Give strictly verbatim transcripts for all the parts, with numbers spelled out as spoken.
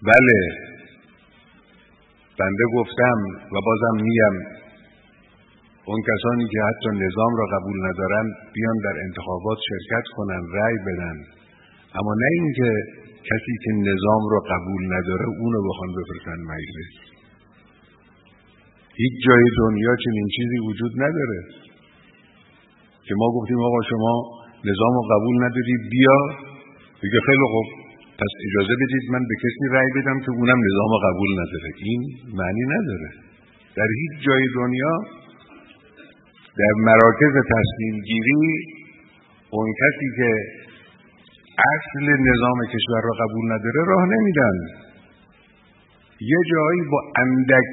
بله، بنده گفتم و بازم میم اون کسانی که حتی نظام را قبول ندارن بیان در انتخابات شرکت کنن، رأی بدن، اما نه اینکه کسی که نظام را قبول نداره اونو بخوان بفرستن مجلس. هیچ جای دنیا چنین چیزی وجود نداره که ما گفتیم آقا شما نظام رو قبول نداری بیا، بگه خیلی خوب پس اجازه بدید من به کسی رأی بدم که اونم نظام رو قبول نداره. این معنی نداره. در هیچ جای دنیا در مراکز تصمیم گیری اون کسی که اصل نظام کشور را قبول نداره راه نمیدن. یه جایی با اندک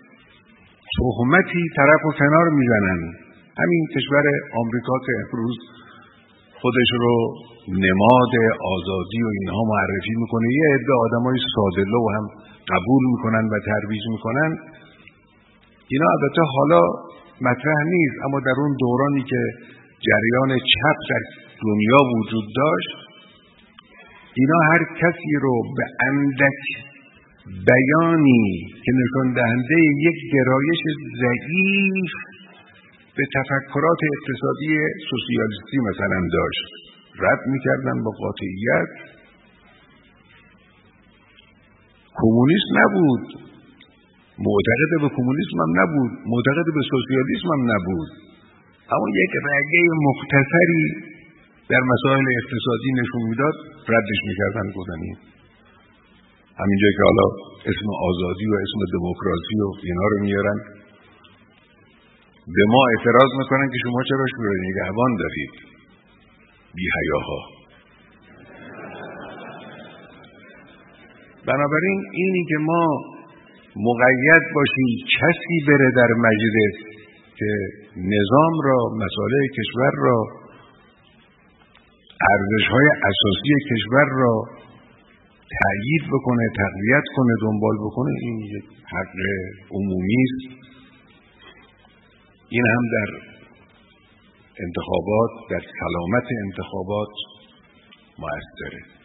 تهمتی طرف و کنار میزنن. همین کشور آمریکا که امروز خودش رو نماد آزادی و اینها معرفی میکنه، یه عده آدمای ساده‌لو هم قبول میکنن و ترویج میکنن. اینا البته حالا مطرح نیست، اما در اون دورانی که جریان چپ در دنیا وجود داشت، اینا هر کسی رو به اندک بیانی که نشان دهنده یک گرایش ضعیف به تفکرات اقتصادی سوسیالیستی مثلا داشت رد میکردن با قاطعیت. کمونیست نبود، معتقد به کمونیسم هم نبود، معتقد به سوسیالیسم هم نبود، اما یک رگه مختصری در مسائل اقتصادی نشون میداد، ردش میکردن. گفتنیم همینجا که حالا اسم آزادی و اسم دموکراسی و اینا رو میارن، به ما اعتراض میکنن که شما چرا شور نگهبان دارید بی حیاها. بنابراین اینی که ما مقید باشیم کسی بره در مجلس که نظام را، مسائل کشور را، ارزش‌های اساسی کشور را تأیید بکنه، تقویت کنه، دنبال بکنه، این یک حق عمومی است. این هم در انتخابات، در سلامت انتخابات مؤثره.